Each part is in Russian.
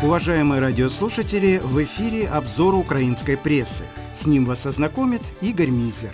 Уважаемые радиослушатели, в эфире обзор украинской прессы. С ним вас ознакомит Игорь Мизер.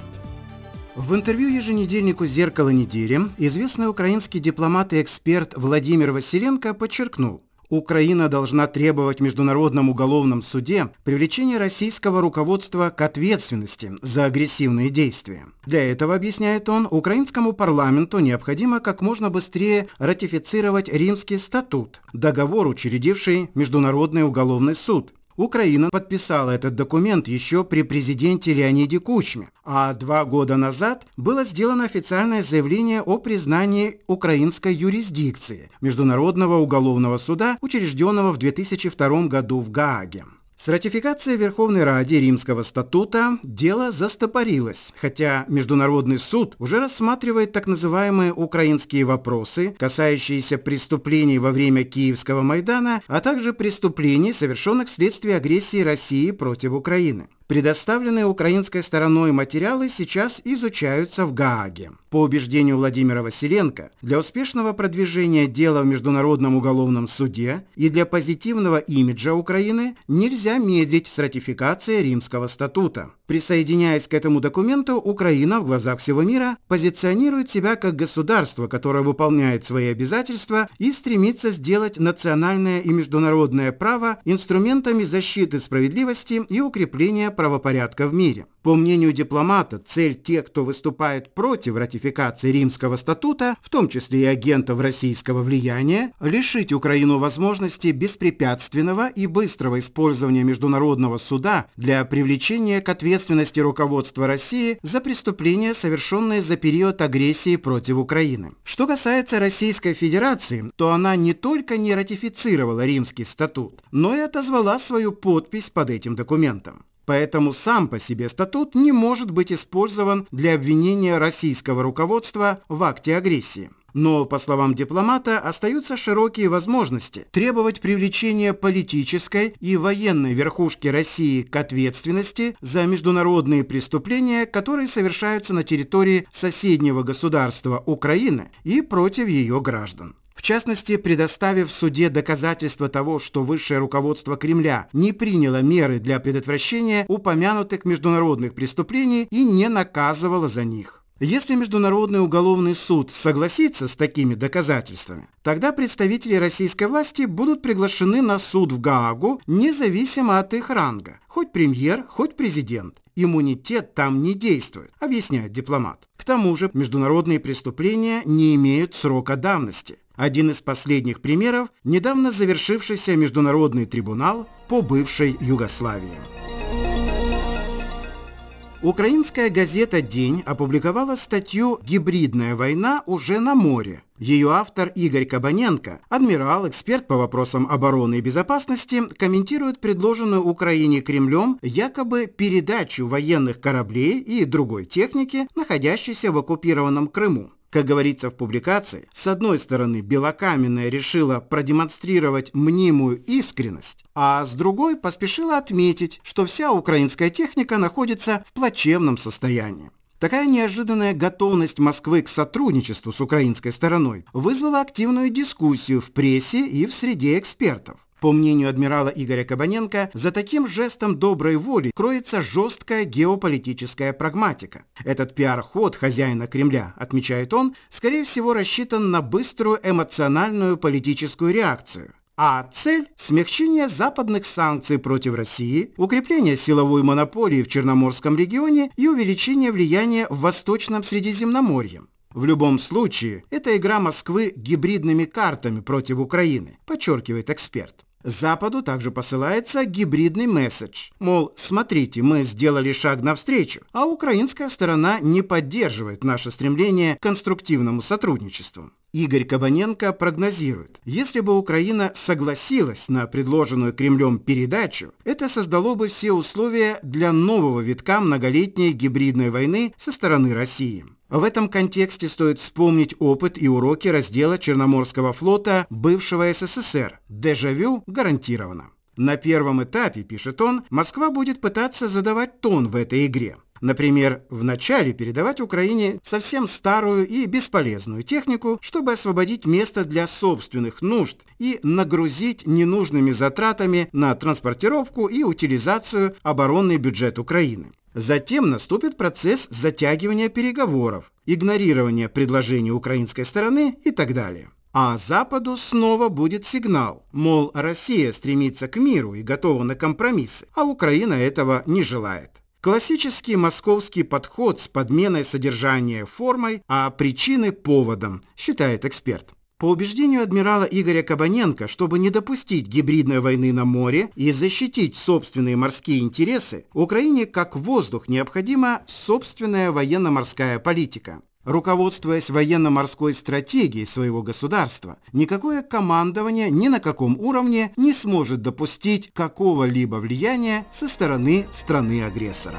В интервью еженедельнику «Зеркало недели» известный украинский дипломат и эксперт Владимир Василенко подчеркнул, Украина должна требовать в Международном уголовном суде привлечения российского руководства к ответственности за агрессивные действия. Для этого, объясняет он, украинскому парламенту необходимо как можно быстрее ратифицировать Римский статут, договор, учредивший Международный уголовный суд. Украина подписала этот документ еще при президенте Леониде Кучме, а 2 года назад было сделано официальное заявление о признании украинской юрисдикции Международного уголовного суда, учрежденного в 2002 году в Гааге. С ратификацией в Верховной Раде Римского статута дело застопорилось, хотя Международный суд уже рассматривает так называемые украинские вопросы, касающиеся преступлений во время Киевского Майдана, а также преступлений, совершенных вследствие агрессии России против Украины. Предоставленные украинской стороной материалы сейчас изучаются в Гааге. По убеждению Владимира Василенко, для успешного продвижения дела в Международном уголовном суде и для позитивного имиджа Украины нельзя медлить с ратификацией Римского статута. Присоединяясь к этому документу, Украина в глазах всего мира позиционирует себя как государство, которое выполняет свои обязательства и стремится сделать национальное и международное право инструментами защиты справедливости и укрепления правопорядка в мире. По мнению дипломата, цель тех, кто выступает против ратификации Римского статута, в том числе и агентов российского влияния, лишить Украину возможности беспрепятственного и быстрого использования Международного суда для привлечения к ответственности руководства России за преступления, совершенные за период агрессии против Украины. Что касается Российской Федерации, то она не только не ратифицировала Римский статут, но и отозвала свою подпись под этим документом. Поэтому сам по себе статут не может быть использован для обвинения российского руководства в акте агрессии. Но, по словам дипломата, остаются широкие возможности требовать привлечения политической и военной верхушки России к ответственности за международные преступления, которые совершаются на территории соседнего государства Украины и против ее граждан. В частности, предоставив в суде доказательства того, что высшее руководство Кремля не приняло меры для предотвращения упомянутых международных преступлений и не наказывало за них. Если Международный уголовный суд согласится с такими доказательствами, тогда представители российской власти будут приглашены на суд в Гаагу независимо от их ранга, хоть премьер, хоть президент. Иммунитет там не действует, объясняет дипломат. К тому же международные преступления не имеют срока давности. Один из последних примеров – недавно завершившийся Международный трибунал по бывшей Югославии. Украинская газета «День» опубликовала статью «Гибридная война уже на море». Ее автор Игорь Кабаненко, адмирал, эксперт по вопросам обороны и безопасности, комментирует предложенную Украине Кремлем якобы передачу военных кораблей и другой техники, находящейся в оккупированном Крыму. Как говорится в публикации, с одной стороны Белокаменная решила продемонстрировать мнимую искренность, а с другой поспешила отметить, что вся украинская техника находится в плачевном состоянии. Такая неожиданная готовность Москвы к сотрудничеству с украинской стороной вызвала активную дискуссию в прессе и в среде экспертов. По мнению адмирала Игоря Кабаненко, за таким жестом доброй воли кроется жесткая геополитическая прагматика. Этот пиар-ход хозяина Кремля, отмечает он, скорее всего рассчитан на быструю эмоциональную политическую реакцию. А цель – смягчение западных санкций против России, укрепление силовой монополии в Черноморском регионе и увеличение влияния в Восточном Средиземноморье. В любом случае, это игра Москвы гибридными картами против Украины, подчеркивает эксперт. Западу также посылается гибридный месседж. Мол, смотрите, мы сделали шаг навстречу, а украинская сторона не поддерживает наше стремление к конструктивному сотрудничеству. Игорь Кабаненко прогнозирует, если бы Украина согласилась на предложенную Кремлем передачу, это создало бы все условия для нового витка многолетней гибридной войны со стороны России. В этом контексте стоит вспомнить опыт и уроки раздела Черноморского флота бывшего СССР. Дежавю гарантировано. На первом этапе, пишет он, Москва будет пытаться задавать тон в этой игре. Например, вначале передавать Украине совсем старую и бесполезную технику, чтобы освободить место для собственных нужд и нагрузить ненужными затратами на транспортировку и утилизацию оборонный бюджет Украины. Затем наступит процесс затягивания переговоров, игнорирования предложений украинской стороны и так далее. А Западу снова будет сигнал, мол, Россия стремится к миру и готова на компромиссы, а Украина этого не желает. Классический московский подход с подменой содержания формой, а причины поводом, считает эксперт. По убеждению адмирала Игоря Кабаненко, чтобы не допустить гибридной войны на море и защитить собственные морские интересы, Украине как воздух необходима собственная военно-морская политика. Руководствуясь военно-морской стратегией своего государства, никакое командование ни на каком уровне не сможет допустить какого-либо влияния со стороны страны-агрессора.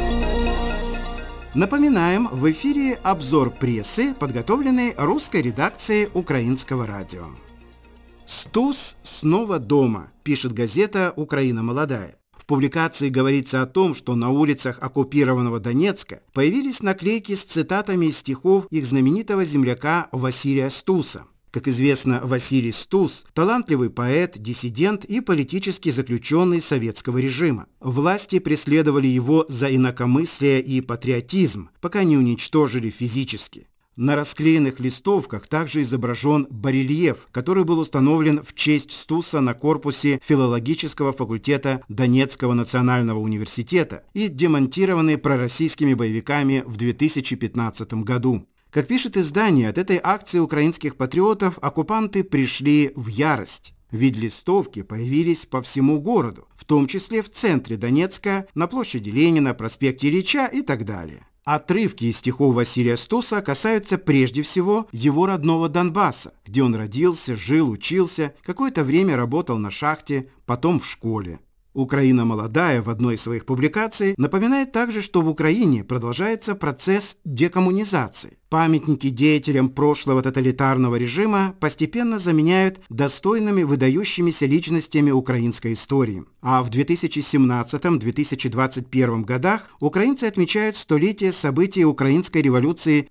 Напоминаем, в эфире обзор прессы, подготовленный русской редакцией Украинского радио. «Стус снова дома», пишет газета «Украина молодая». В публикации говорится о том, что на улицах оккупированного Донецка появились наклейки с цитатами из стихов их знаменитого земляка Василия Стуса. Как известно, Василий Стус – талантливый поэт, диссидент и политический заключенный советского режима. Власти преследовали его за инакомыслие и патриотизм, пока не уничтожили физически. На расклеенных листовках также изображен барельеф, который был установлен в честь Стуса на корпусе филологического факультета Донецкого национального университета и демонтированный пророссийскими боевиками в 2015 году. Как пишет издание, от этой акции украинских патриотов оккупанты пришли в ярость. Ведь листовки появились по всему городу, в том числе в центре Донецка, на площади Ленина, проспекте Ильича и так далее. Отрывки из стихов Василия Стуса касаются прежде всего его родного Донбасса, где он родился, жил, учился, какое-то время работал на шахте, потом в школе. «Украина молодая» в одной из своих публикаций напоминает также, что в Украине продолжается процесс декоммунизации. Памятники деятелям прошлого тоталитарного режима постепенно заменяют достойными выдающимися личностями украинской истории. А в 2017-2021 годах украинцы отмечают столетие событий Украинской революции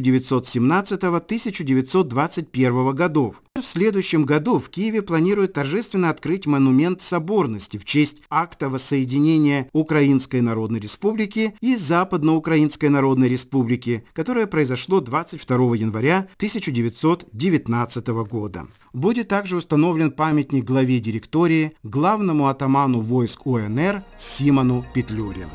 1917-1921 годов. В следующем году в Киеве планируют торжественно открыть монумент соборности в честь акта воссоединения Украинской Народной Республики и Западноукраинской Народной Республики, которое произошло 22 января 1919 года. Будет также установлен памятник главе директории, главному атаману войск УНР Симону Петлюре.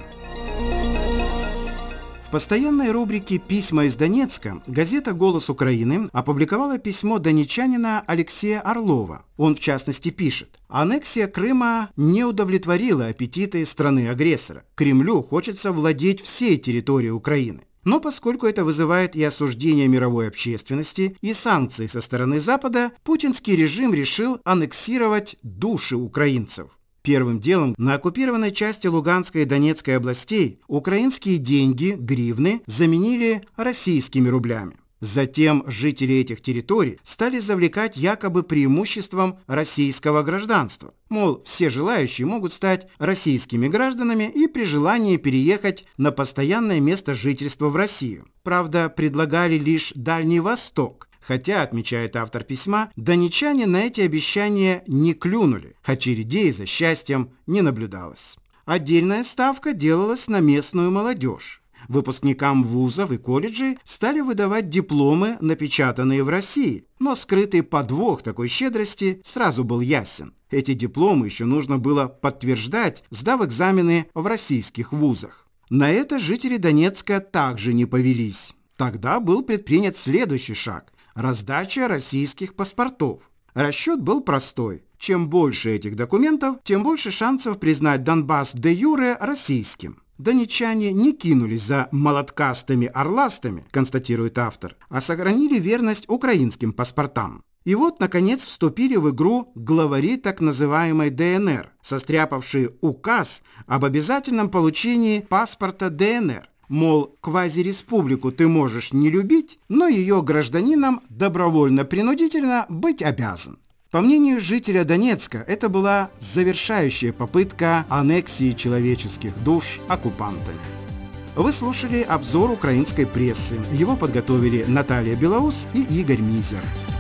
В постоянной рубрике «Письма из Донецка» газета «Голос Украины» опубликовала письмо донечанина Алексея Орлова. Он, в частности, пишет: «Аннексия Крыма не удовлетворила аппетиты страны-агрессора. Кремлю хочется владеть всей территорией Украины. Но поскольку это вызывает и осуждение мировой общественности, и санкции со стороны Запада, путинский режим решил аннексировать души украинцев». Первым делом на оккупированной части Луганской и Донецкой областей украинские деньги, гривны, заменили российскими рублями. Затем жители этих территорий стали завлекать якобы преимуществом российского гражданства. Мол, все желающие могут стать российскими гражданами и при желании переехать на постоянное место жительства в Россию. Правда, предлагали лишь Дальний Восток. Хотя, отмечает автор письма, донечане на эти обещания не клюнули, очередей за счастьем не наблюдалось. Отдельная ставка делалась на местную молодежь. Выпускникам вузов и колледжей стали выдавать дипломы, напечатанные в России, но скрытый подвох такой щедрости сразу был ясен. Эти дипломы еще нужно было подтверждать, сдав экзамены в российских вузах. На это жители Донецка также не повелись. Тогда был предпринят следующий шаг – раздача российских паспортов. Расчет был простой. Чем больше этих документов, тем больше шансов признать Донбасс де-юре российским. Донечане не кинулись за молоткастыми-орластами, констатирует автор, а сохранили верность украинским паспортам. И вот, наконец, вступили в игру главари так называемой ДНР, состряпавшие указ об обязательном получении паспорта ДНР. Мол, квазиреспублику ты можешь не любить, но ее гражданином добровольно-принудительно быть обязан. По мнению жителя Донецка, это была завершающая попытка аннексии человеческих душ оккупантами. Вы слушали обзор украинской прессы. Его подготовили Наталья Белоус и Игорь Мизер.